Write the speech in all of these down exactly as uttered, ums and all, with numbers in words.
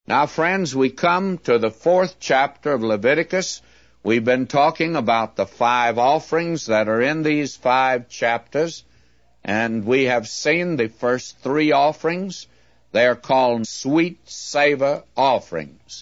Now, friends, we come to the fourth chapter of Leviticus. We've been talking about the five offerings that are in these five chapters, and we have seen the first three offerings. They are called sweet savor offerings.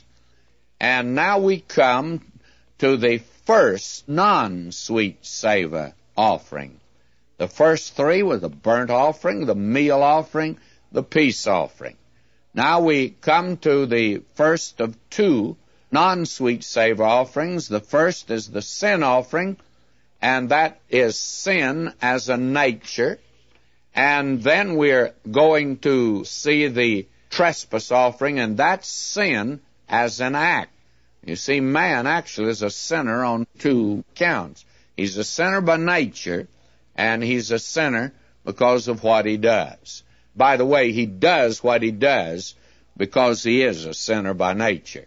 And now we come to the first non-sweet savor offering. The first three were the burnt offering, the meal offering, the peace offering. Now we come to the first of two non-sweet savor offerings. The first is the sin offering, and that is sin as a nature. And then we're going to see the trespass offering, and that's sin as an act. You see, man actually is a sinner on two counts. He's a sinner by nature, and he's a sinner because of what he does. By the way, he does what he does because he is a sinner by nature.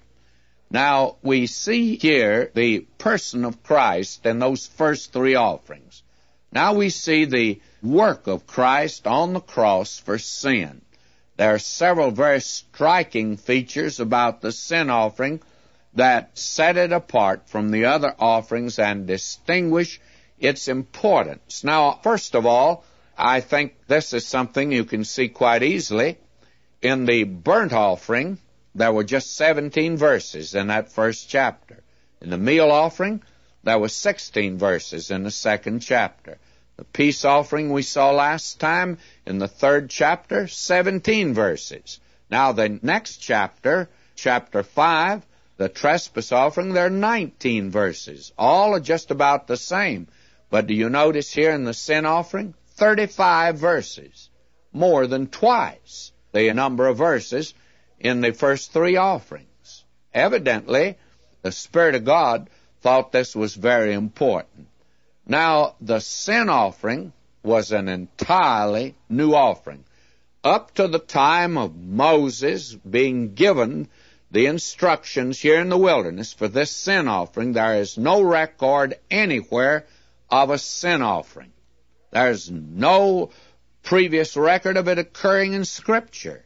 Now, we see here the person of Christ in those first three offerings. Now we see the work of Christ on the cross for sin. There are several very striking features about the sin offering that set it apart from the other offerings and distinguish its importance. Now, first of all, I think this is something you can see quite easily. In the burnt offering, there were just seventeen verses in that first chapter. In the meal offering, there were sixteen verses in the second chapter. The peace offering we saw last time in the third chapter, seventeen verses. Now the next chapter, chapter five, the trespass offering, there are nineteen verses. All are just about the same. But do you notice here in the sin offering? thirty-five verses, more than twice the number of verses in the first three offerings. Evidently, the Spirit of God thought this was very important. Now, the sin offering was an entirely new offering. Up to the time of Moses being given the instructions here in the wilderness for this sin offering, there is no record anywhere of a sin offering. There's no previous record of it occurring in Scripture,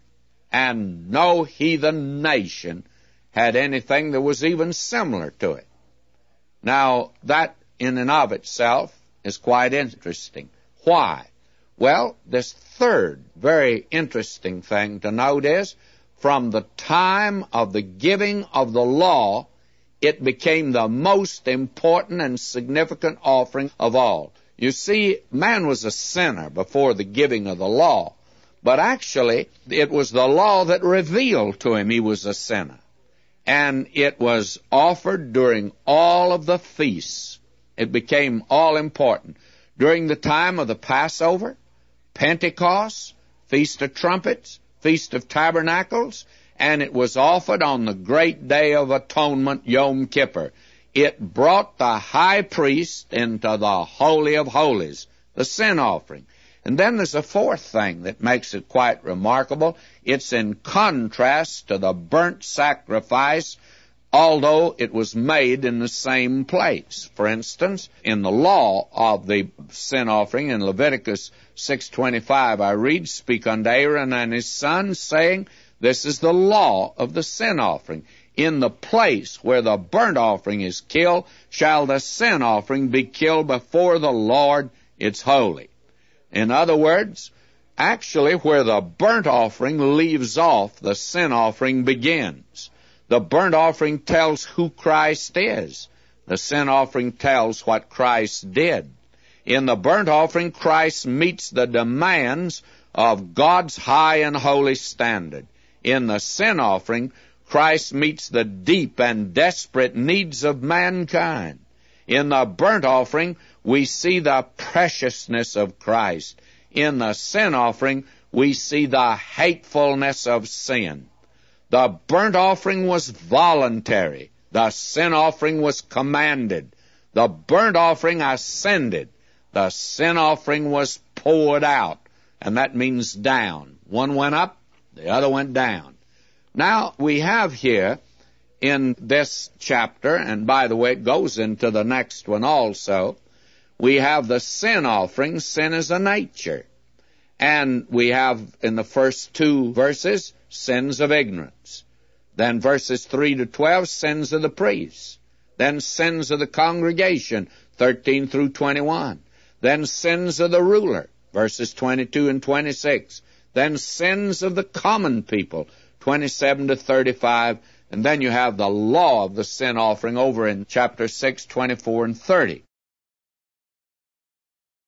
and no heathen nation had anything that was even similar to it. Now, that in and of itself is quite interesting. Why? Well, this third very interesting thing to note is, from the time of the giving of the law, it became the most important and significant offering of all. You see, man was a sinner before the giving of the law, but actually it was the law that revealed to him he was a sinner. And it was offered during all of the feasts. It became all important. During the time of the Passover, Pentecost, Feast of Trumpets, Feast of Tabernacles, and it was offered on the great day of atonement, Yom Kippur. It brought the high priest into the Holy of Holies, the sin offering. And then there's a fourth thing that makes it quite remarkable. It's in contrast to the burnt sacrifice, although it was made in the same place. For instance, in the law of the sin offering in Leviticus six twenty-five, I read, "Speak unto Aaron and his sons, saying, this is the law of the sin offering. In the place where the burnt offering is killed, shall the sin offering be killed before the Lord. It's holy." In other words, actually where the burnt offering leaves off, the sin offering begins. The burnt offering tells who Christ is. The sin offering tells what Christ did. In the burnt offering, Christ meets the demands of God's high and holy standard. In the sin offering, Christ meets the deep and desperate needs of mankind. In the burnt offering, we see the preciousness of Christ. In the sin offering, we see the hatefulness of sin. The burnt offering was voluntary. The sin offering was commanded. The burnt offering ascended. The sin offering was poured out, and that means down. One went up, the other went down. Now, we have here in this chapter, and by the way, it goes into the next one also, we have the sin offering, sin is a nature. And we have in the first two verses, sins of ignorance. Then verses three to twelve, sins of the priests. Then sins of the congregation, thirteen through twenty-one. Then sins of the ruler, verses twenty-two and twenty-six. Then sins of the common people, twenty-seven to thirty-five. And then you have the law of the sin offering over in chapter six, twenty-four and thirty.